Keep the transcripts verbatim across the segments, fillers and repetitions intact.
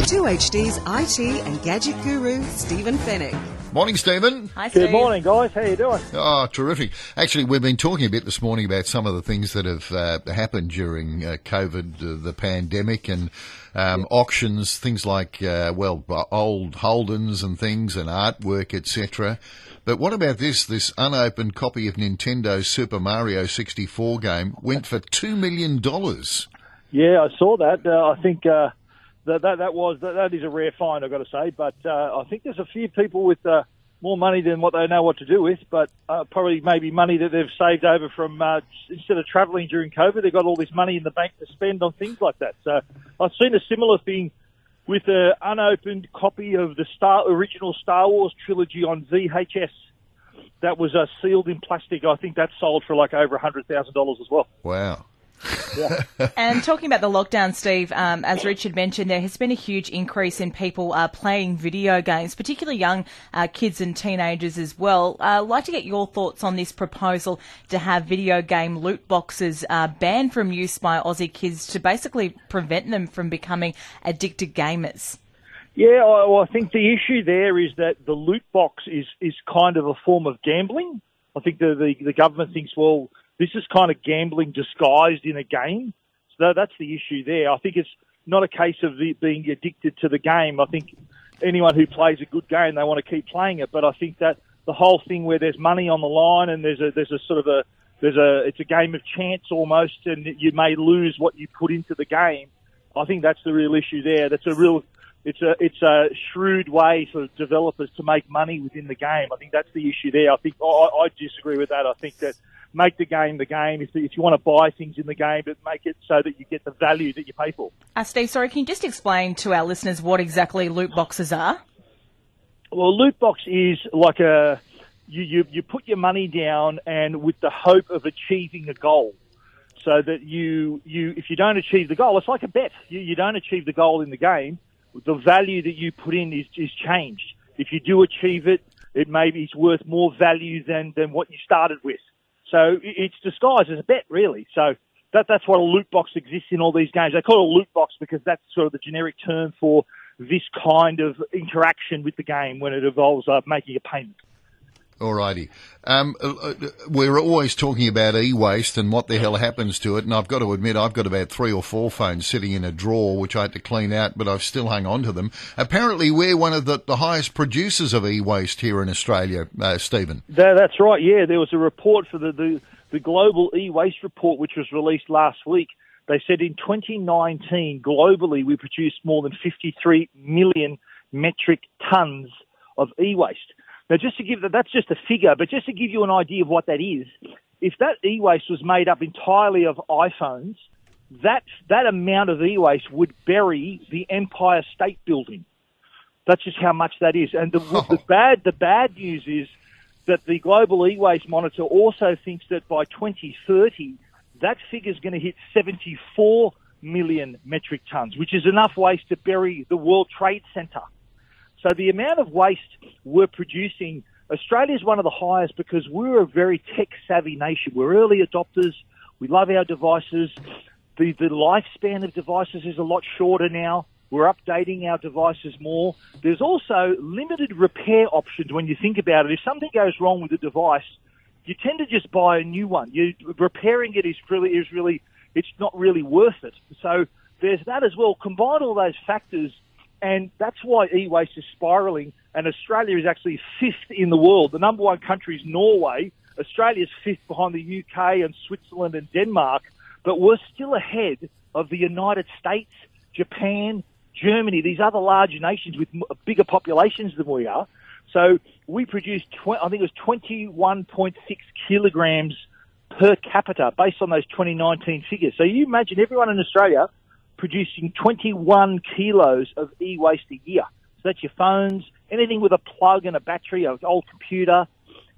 two H D's I T and gadget guru, Stephen Fennick. Morning, Stephen. Hi, Steve. Good morning, guys. How you doing? Oh, terrific. Actually, we've been talking a bit this morning about some of the things that have uh, happened during uh, COVID, uh, the pandemic, and um, yeah. auctions, things like, uh, well, old Holdens and things and artwork, et cetera. But what about this? This unopened copy of Nintendo's Super Mario sixty-four game went for two million dollars. Yeah, I saw that. Uh, I think uh, that, that that was that, that is a rare find, I've got to say. But uh, I think there's a few people with uh, more money than what they know what to do with, but uh, probably maybe money that they've saved over from uh, instead of travelling during COVID, they've got all this money in the bank to spend on things like that. So I've seen a similar thing with an unopened copy of the Star original Star Wars trilogy on V H S. That was uh, sealed in plastic. I think that sold for like over one hundred thousand dollars as well. Wow. Yeah. And talking about the lockdown, Steve, um, as Richard mentioned, there has been a huge increase in people uh, playing video games, particularly young uh, kids and teenagers as well. Uh, I'd like to get your thoughts on this proposal to have video game loot boxes uh, banned from use by Aussie kids to basically prevent them from becoming addicted gamers. Yeah, well, I think the issue there is that the loot box is, is kind of a form of gambling. I think the, the, the government thinks, well, this is kind of gambling disguised in a game. So that's the issue there. I think it's not a case of the, being addicted to the game. I think anyone who plays a good game, they want to keep playing it. But I think that the whole thing where there's money on the line and there's a there's a sort of a there's a it's a game of chance almost, and you may lose what you put into the game. I think that's the real issue there. That's a real It's a it's a shrewd way for developers to make money within the game. I think that's the issue there. I think I, I disagree with that. I think that make the game the game. If, if you want to buy things in the game, but make it so that you get the value that you pay for. Uh, Steve, sorry, can you just explain to our listeners what exactly loot boxes are? Well, a loot box is like a you, you you put your money down and with the hope of achieving a goal. So that you you if you don't achieve the goal, it's like a bet. You you don't achieve the goal in the game, the value that you put in is, is changed. If you do achieve it, it maybe it's worth more value than, than what you started with. So it's disguised as a bet, really. So that that's what a loot box exists in all these games. They call it a loot box because that's sort of the generic term for this kind of interaction with the game when it involves uh, making a payment. Alrighty. Um, we're always talking about e-waste and what the hell happens to it, and I've got to admit I've got about three or four phones sitting in a drawer which I had to clean out, but I've still hung on to them. Apparently we're one of the, the highest producers of e-waste here in Australia, uh, Stephen. That, that's right, yeah. There was a report for the, the, the Global E-Waste Report which was released last week. They said in twenty nineteen, globally, we produced more than fifty-three million metric tonnes of e-waste. Now, just to give that, that's just a figure, but just to give you an idea of what that is, if that e-waste was made up entirely of iPhones, that that amount of e-waste would bury the Empire State Building. That's just how much that is. And the, oh. the bad the bad news is that the Global E-Waste Monitor also thinks that by twenty thirty, that figure is going to hit seventy-four million metric tons, which is enough waste to bury the World Trade Center. So the amount of waste we're producing, Australia is one of the highest because we're a very tech-savvy nation. We're early adopters. We love our devices. The, the lifespan of devices is a lot shorter now. We're updating our devices more. There's also limited repair options when you think about it. If something goes wrong with the device, you tend to just buy a new one. You, repairing it is really, is really, it's not really worth it. So there's that as well. Combine all those factors, and that's why e-waste is spiralling, and Australia is actually fifth in the world. The number one country is Norway. Australia's fifth behind the U K and Switzerland and Denmark, but we're still ahead of the United States, Japan, Germany, these other large nations with bigger populations than we are. So we produce, tw- I think it was twenty-one point six kilograms per capita based on those twenty nineteen figures. So you imagine everyone in Australia producing twenty-one kilos of e-waste a year. So that's your phones, anything with a plug and a battery, an old computer.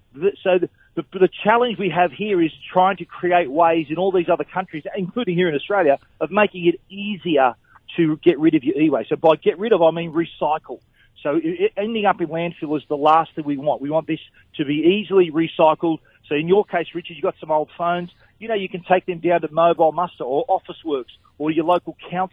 So the, the, the challenge we have here is trying to create ways in all these other countries, including here in Australia, of making it easier to get rid of your e-waste. So by get rid of, I mean recycle. So it, ending up in landfill is the last thing we want. We want this to be easily recycled. So in your case, Richard, you've got some old phones. You know, you can take them down to Mobile Muster or Officeworks or your local council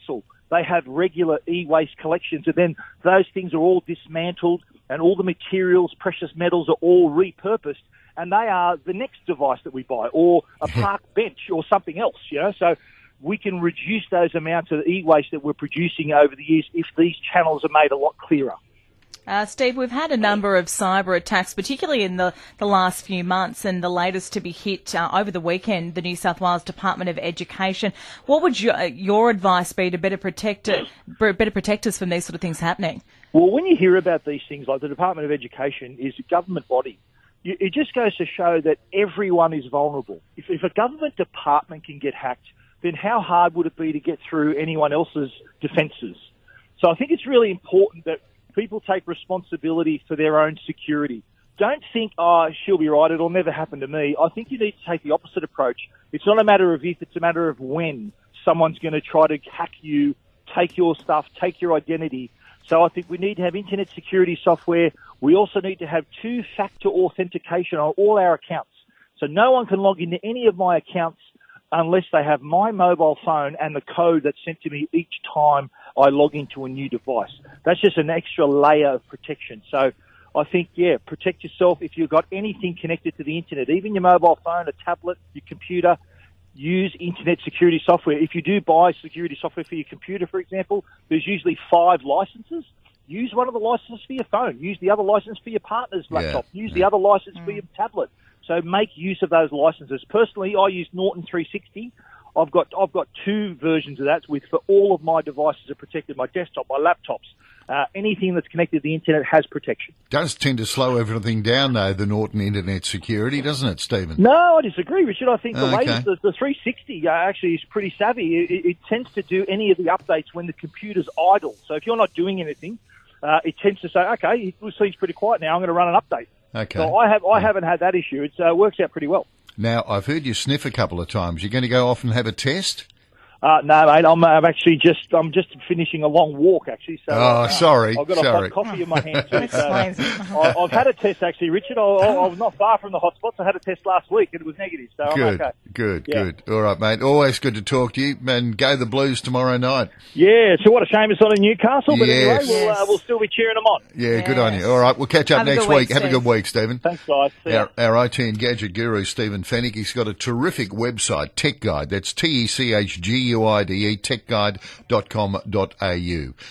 they have regular e-waste collections, and then those things are all dismantled and all the materials, precious metals are all repurposed, and they are the next device that we buy, or a park bench or something else, you know. So we can reduce those amounts of e-waste that we're producing over the years if these channels are made a lot clearer. Uh, Steve, we've had a number of cyber attacks, particularly in the, the last few months, and the latest to be hit uh, over the weekend, the New South Wales Department of Education. What would your, your advice be to better protect it, better protect us from these sort of things happening? Well, when you hear about these things, like the Department of Education is a government body, you, it just goes to show that everyone is vulnerable. If, if a government department can get hacked, then how hard would it be to get through anyone else's defences? So I think it's really important that people take responsibility for their own security. Don't think, oh, she'll be right, it'll never happen to me. I think you need to take the opposite approach. It's not a matter of if, it's a matter of when someone's going to try to hack you, take your stuff, take your identity. So I think we need to have internet security software. We also need to have two-factor authentication on all our accounts. So no one can log into any of my accounts unless they have my mobile phone and the code that's sent to me each time I log into a new device. That's just an extra layer of protection. So I think, yeah, protect yourself. If you've got anything connected to the internet, even your mobile phone, a tablet, your computer, use internet security software. If you do buy security software for your computer, for example, there's usually five licenses. Use one of the licenses for your phone. Use the other license for your partner's laptop. Yeah. Use yeah. the other license mm. for your tablet. So make use of those licenses. Personally, I use Norton three sixty. I've got I've got two versions of that with for all of my devices are protected. My desktop, my laptops, uh, anything that's connected to the internet has protection. Does tend to slow everything down though, the Norton Internet Security, doesn't it, Stephen? No, I disagree, Richard. I think the okay. latest, the, the three sixty uh, actually is pretty savvy. It, it, it tends to do any of the updates when the computer's idle. So if you're not doing anything, uh, it tends to say, okay, it seems pretty quiet now. I'm going to run an update. Okay. So I have I haven't had that issue. It uh, works out pretty well. Now, I've heard you sniff a couple of times. You're going to go off and have a test? Uh, no, mate. I'm, I'm actually just I'm just finishing a long walk, actually. So, oh, uh, sorry. I've got sorry. a hot coffee in my hand. Too, so I, I've had a test, actually, Richard. I, I, I was not far from the hotspots. I had a test last week, and it was negative. So good, I'm okay. Good, yeah. good. All right, mate. Always good to talk to you. And go the Blues tomorrow night. Yeah. So what a shame it's not in Newcastle, but yes. anyway, we'll, uh, we'll still be cheering them on. Yeah, yes. good on you. All right, we'll catch up have next week. week. Have a good week, Stephen. Thanks, guys. See our, our I T and gadget guru, Stephen Fennick, he's got a terrific website, Tech Guide. That's T E C H G U I D E, tech guide dot com dot a u.